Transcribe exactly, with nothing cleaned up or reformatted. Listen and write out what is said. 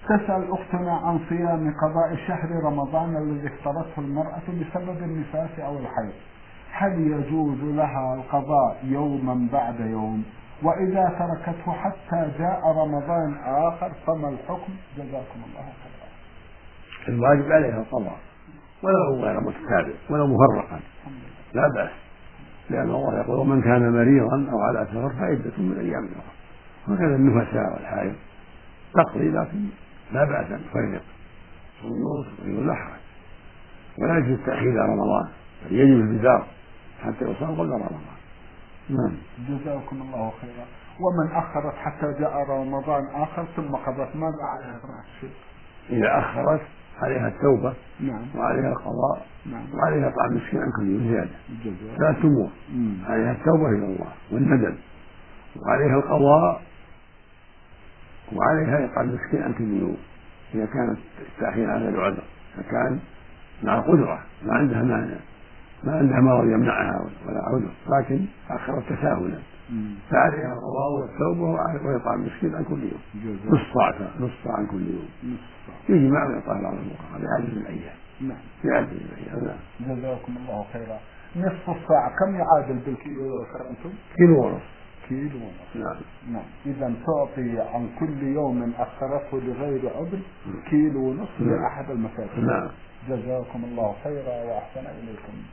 تسأل أختنا عن صيام قضاء شهر رمضان الذي افترضته المرأة بسبب النفاس أو الحيض، هل يجوز لها القضاء يوما بعد يوم؟ وإذا تركته حتى جاء رمضان آخر فما الحكم؟ جزاكم الله خيرا. الواجب عليها القضاء ولو غير متتابع ولو مفرقا لا بأس، لأن الله يقول ومن كان مريضا أو على سفر فعدة من أيام أخرى، وكذا النفساء والحائض تقضي لكن لا بأس أن تفرق النص ولا حرج، ولا يجوز التأخير إلى رمضان، يجب البدار حتى يصام قبل رمضان. نعم. جزاكم الله خيرا. ومن أخرت حتى جاء رمضان آخر ثم قضت ماذا عليها؟ إذا أخرت عليها التوبة. نعم. وعليها القضاء. نعم. وعليها طعام مسكين عن كل يوم زيادة ثلاث أمور، عليها التوبة إلى الله والندم، وعليها القضاء، وعليها إطعام مسكين عن كل يوم إذا كانت التأخير على العذر، فكان مع قدرة ما عندها مانع، ما عندها مرض يمنعها ولا عذر، لكن أخرت تساهلا، فعليها القضاء والتوبة وإطعام مسكين عن كل يوم نص صاع نص صاع عن كل يوم يجمع ويطعم بعض الفقراء بعدد الأيام. نعم. بعدد الأيام. جزاكم الله خيرا. نصف الساعة كم يعادل بالكيلو أنتم؟ كيلو ونصف. كيلو ونصف. نعم. نعم. إذا تعطي عن كل يوم أخرته لغير عذر كيلو ونصف لأحد المساكين. نعم. جزاكم الله خيرا وأحسن إليكم.